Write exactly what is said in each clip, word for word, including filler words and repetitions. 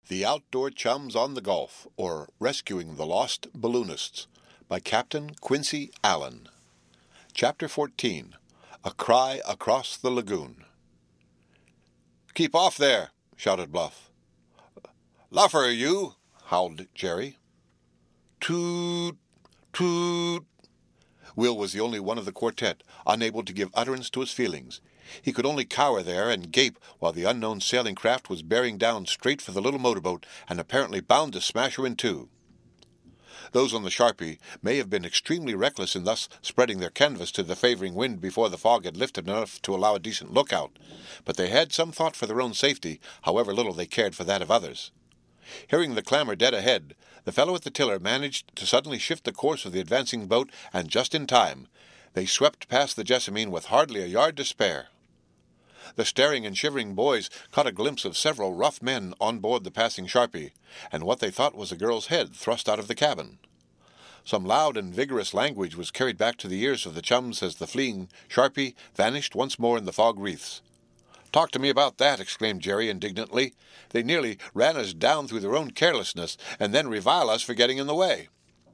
The Outdoor Chums on the Gulf, or Rescuing the Lost Balloonists, by Captain Quincy Allen. Chapter fourteen. A Cry Across the Lagoon. "Keep off there!" shouted Bluff. "Luffer, you!" howled Jerry. Toot! Toot! Will was the only one of the quartet unable to give utterance to his feelings. He could only cower there and gape while the unknown sailing craft was bearing down straight for the little motorboat and apparently bound to smash her in two. Those on the Sharpie may have been extremely reckless in thus spreading their canvas to the favoring wind before the fog had lifted enough to allow a decent lookout, but they had some thought for their own safety, however little they cared for that of others. Hearing the clamor dead ahead, the fellow at the tiller managed to suddenly shift the course of the advancing boat, and just in time they swept past the Jessamine with hardly a yard to spare. The staring and shivering boys caught a glimpse of several rough men on board the passing Sharpie, and what they thought was a girl's head thrust out of the cabin. Some loud and vigorous language was carried back to the ears of the chums as the fleeing Sharpie vanished once more in the fog wreaths. "Talk to me about that!" exclaimed Jerry indignantly. "They nearly ran us down through their own carelessness, and then revile us for getting in the way."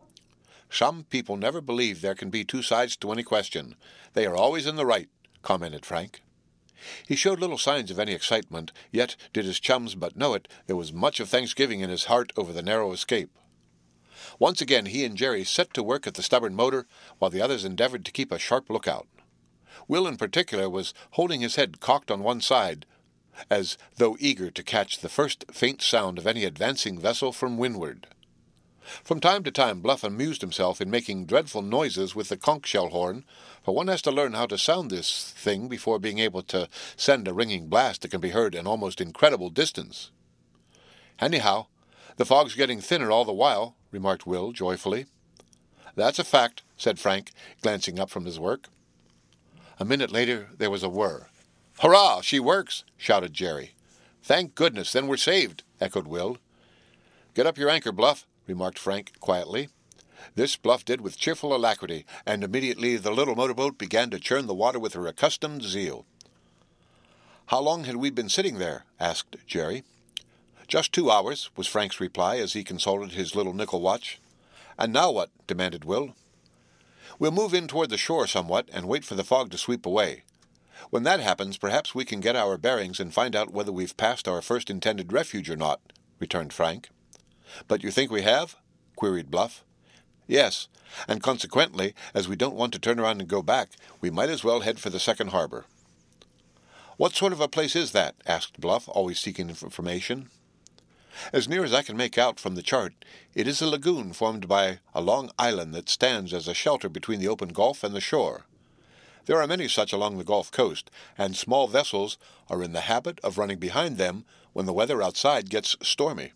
"Some people never believe there can be two sides to any question. They are always in the right," commented Frank. He showed little signs of any excitement, yet, did his chums but know it, there was much of thanksgiving in his heart over the narrow escape. Once again he and Jerry set to work at the stubborn motor, while the others endeavored to keep a sharp lookout. Will, in particular, was holding his head cocked on one side, as though eager to catch the first faint sound of any advancing vessel from windward. From time to time Bluff amused himself in making dreadful noises with the conch shell horn, for one has to learn how to sound this thing before being able to send a ringing blast that can be heard an almost incredible distance. "Anyhow, the fog's getting thinner all the while," remarked Will joyfully. "That's a fact," said Frank, glancing up from his work. A minute later there was a whir. "Hurrah! She works!" shouted Jerry. "Thank goodness, then we're saved!" echoed Will. "Get up your anchor, Bluff," remarked Frank quietly. This Bluff did with cheerful alacrity, and immediately the little motorboat began to churn the water with her accustomed zeal. "How long had we been sitting there?" asked Jerry. "Just two hours," was Frank's reply as he consulted his little nickel watch. "And now what?" demanded Will. "We'll move in toward the shore somewhat and wait for the fog to sweep away. When that happens, perhaps we can get our bearings and find out whether we've passed our first intended refuge or not," returned Frank. "But you think we have?" queried Bluff. "Yes, and consequently, as we don't want to turn around and go back, we might as well head for the second harbor." "What sort of a place is that?" asked Bluff, always seeking information. "As near as I can make out from the chart, it is a lagoon formed by a long island that stands as a shelter between the open gulf and the shore. There are many such along the Gulf Coast, and small vessels are in the habit of running behind them when the weather outside gets stormy."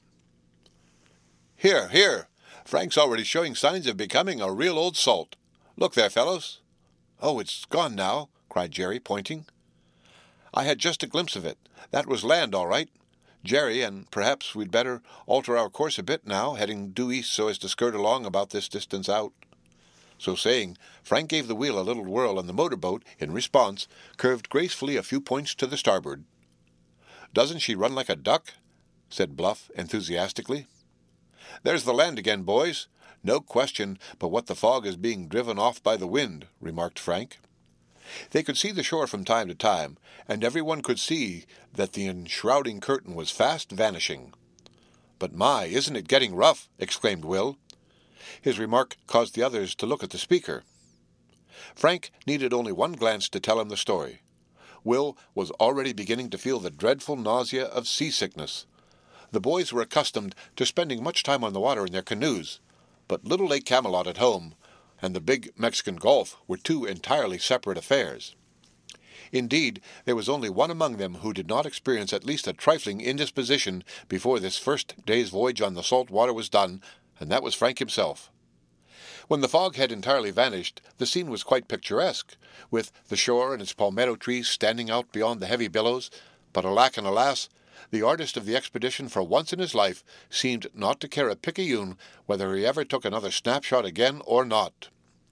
"Here, here! Frank's already showing signs of becoming a real old salt. Look there, fellows." "Oh, it's gone now," cried Jerry, pointing. "I had just a glimpse of it. That was land, all right. Jerry, and perhaps we'd better alter our course a bit now, heading due east so as to skirt along about this distance out." So saying, Frank gave the wheel a little whirl, and the motorboat, in response, curved gracefully a few points to the starboard. "Doesn't she run like a duck?" said Bluff enthusiastically. "There's the land again, boys. No question but what the fog is being driven off by the wind," remarked Frank. They could see the shore from time to time, and everyone could see that the enshrouding curtain was fast vanishing. "But my, isn't it getting rough!" exclaimed Will. His remark caused the others to look at the speaker. Frank needed only one glance to tell him the story. Will was already beginning to feel the dreadful nausea of seasickness. The boys were accustomed to spending much time on the water in their canoes, but Little Lake Camelot at home and the big Mexican Gulf were two entirely separate affairs. Indeed, there was only one among them who did not experience at least a trifling indisposition before this first day's voyage on the salt water was done, and that was Frank himself. When the fog had entirely vanished, the scene was quite picturesque, with the shore and its palmetto trees standing out beyond the heavy billows, but alack and alas, the artist of the expedition for once in his life seemed not to care a picayune whether he ever took another snapshot again or not.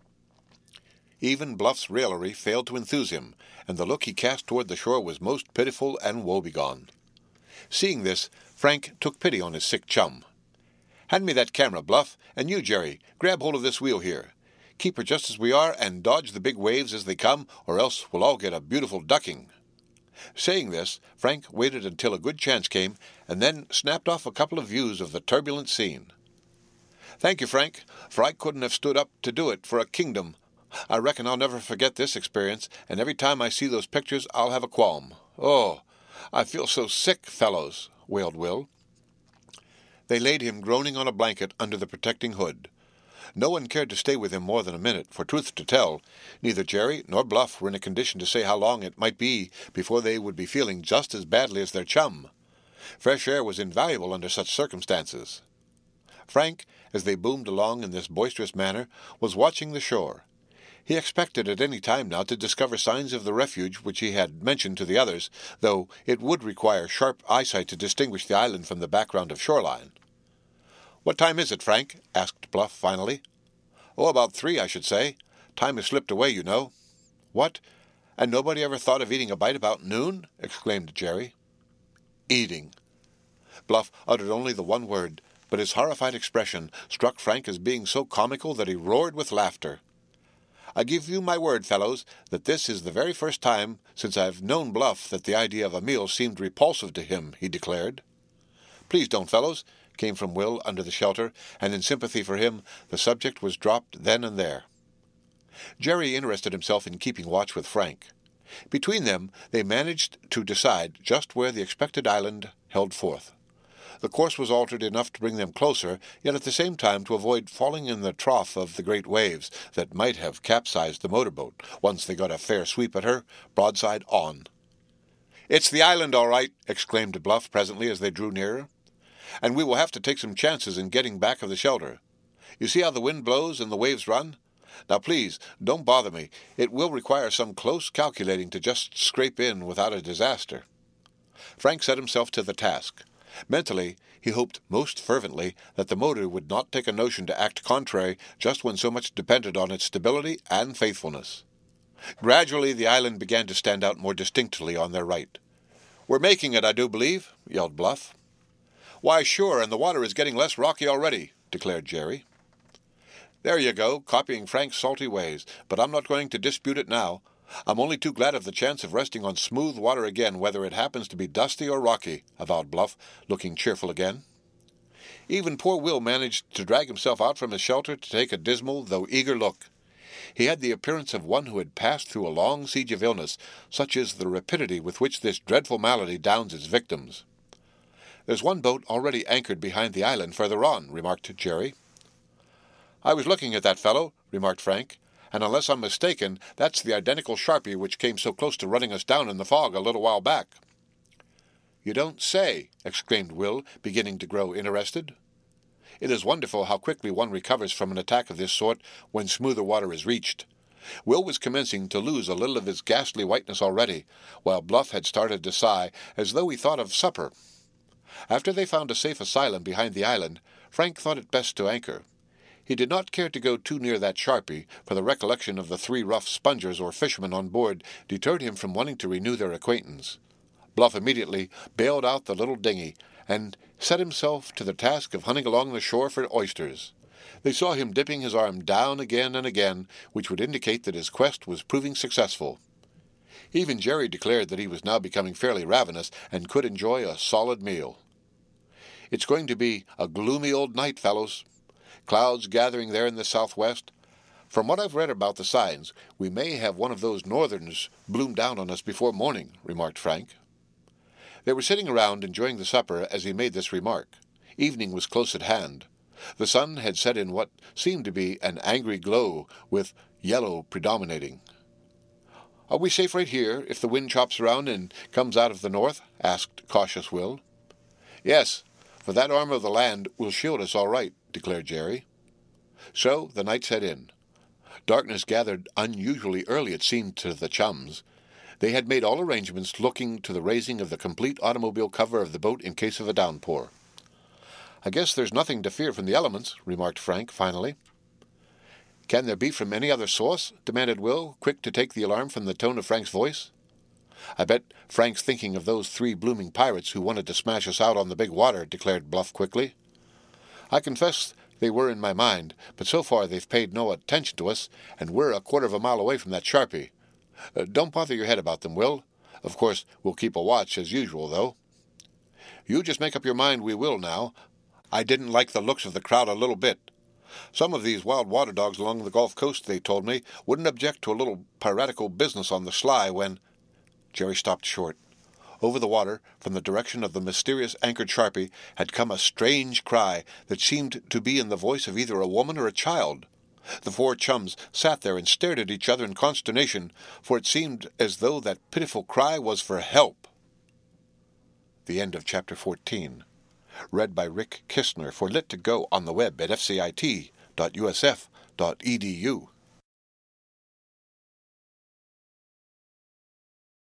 Even Bluff's raillery failed to enthuse him, and the look he cast toward the shore was most pitiful and woebegone. Seeing this, Frank took pity on his sick chum. "Hand me that camera, Bluff, and you, Jerry, grab hold of this wheel here. Keep her just as we are, and dodge the big waves as they come, or else we'll all get a beautiful ducking." Saying this, Frank waited until a good chance came, and then snapped off a couple of views of the turbulent scene. "Thank you, Frank, for I couldn't have stood up to do it for a kingdom. I reckon I'll never forget this experience, and every time I see those pictures I'll have a qualm. Oh, I feel so sick, fellows," wailed Will. They laid him groaning on a blanket under the protecting hood. No one cared to stay with him more than a minute, for truth to tell, neither Jerry nor Bluff were in a condition to say how long it might be before they would be feeling just as badly as their chum. Fresh air was invaluable under such circumstances. Frank, as they boomed along in this boisterous manner, was watching the shore. He expected at any time now to discover signs of the refuge which he had mentioned to the others, though it would require sharp eyesight to distinguish the island from the background of shoreline. "What time is it, Frank?" asked Bluff finally. "Oh, about three, I should say. Time has slipped away, you know." "What? And nobody ever thought of eating a bite about noon?" exclaimed Jerry. "Eating." Bluff uttered only the one word, but his horrified expression struck Frank as being so comical that he roared with laughter. "I give you my word, fellows, that this is the very first time since I've known Bluff that the idea of a meal seemed repulsive to him," he declared. "Please don't, fellows," came from Will under the shelter, and in sympathy for him the subject was dropped then and there. Jerry interested himself in keeping watch with Frank. Between them they managed to decide just where the expected island held forth. The course was altered enough to bring them closer, yet at the same time to avoid falling in the trough of the great waves that might have capsized the motorboat, once they got a fair sweep at her, broadside on. "It's the island, all right," exclaimed Bluff presently as they drew nearer. "And we will have to take some chances in getting back of the shelter. You see how the wind blows and the waves run? Now please, don't bother me. It will require some close calculating to just scrape in without a disaster." Frank set himself to the task. Mentally, he hoped most fervently that the motor would not take a notion to act contrary just when so much depended on its stability and faithfulness. Gradually the island began to stand out more distinctly on their right. "We're making it, I do believe," yelled Bluff. "Why, sure, and the water is getting less rocky already," declared Jerry. "There you go, copying Frank's salty ways, but I'm not going to dispute it now. I'm only too glad of the chance of resting on smooth water again, whether it happens to be dusty or rocky," avowed Bluff, looking cheerful again. Even poor Will managed to drag himself out from his shelter to take a dismal, though eager look. He had the appearance of one who had passed through a long siege of illness, such is the rapidity with which this dreadful malady downs its victims. "There's one boat already anchored behind the island further on," remarked Jerry. "I was looking at that fellow," remarked Frank, "and unless I'm mistaken, that's the identical Sharpie which came so close to running us down in the fog a little while back." "You don't say," exclaimed Will, beginning to grow interested. It is wonderful how quickly one recovers from an attack of this sort when smoother water is reached. Will was commencing to lose a little of his ghastly whiteness already, while Bluff had started to sigh as though he thought of supper. After they found a safe asylum behind the island, Frank thought it best to anchor. He did not care to go too near that Sharpie, for the recollection of the three rough spongers or fishermen on board deterred him from wanting to renew their acquaintance. Bluff immediately bailed out the little dinghy, and set himself to the task of hunting along the shore for oysters. They saw him dipping his arm down again and again, which would indicate that his quest was proving successful. Even Jerry declared that he was now becoming fairly ravenous, and could enjoy a solid meal. "It's going to be a gloomy old night, fellows. Clouds gathering there in the southwest. From what I've read about the signs, we may have one of those northerners bloom down on us before morning," remarked Frank. They were sitting around enjoying the supper as he made this remark. Evening was close at hand. The sun had set in what seemed to be an angry glow, with yellow predominating. "Are we safe right here, if the wind chops around and comes out of the north?" asked cautious Will. "Yes, for that arm of the land will shield us all right," declared Jerry. So the night set in. Darkness gathered unusually early, it seemed to the chums. They had made all arrangements looking to the raising of the complete automobile cover of the boat in case of a downpour. "I guess there's nothing to fear from the elements," remarked Frank finally. "Can there be from any other source?" demanded Will, quick to take the alarm from the tone of Frank's voice. "I bet Frank's thinking of those three blooming pirates who wanted to smash us out on the big water," declared Bluff quickly. "I confess they were in my mind, but so far they've paid no attention to us, and we're a quarter of a mile away from that Sharpie. Uh, don't bother your head about them, Will. Of course, we'll keep a watch as usual, though." "You just make up your mind we will now. I didn't like the looks of the crowd a little bit. Some of these wild water dogs along the Gulf Coast, they told me, wouldn't object to a little piratical business on the sly when—" Jerry stopped short. Over the water, from the direction of the mysterious anchored Sharpie, had come a strange cry that seemed to be in the voice of either a woman or a child. The four chums sat there and stared at each other in consternation, for it seemed as though that pitiful cry was for help. The end of Chapter fourteen. Read by Rick Kistner for Lit to Go on the web at f c i t dot u s f dot e d u.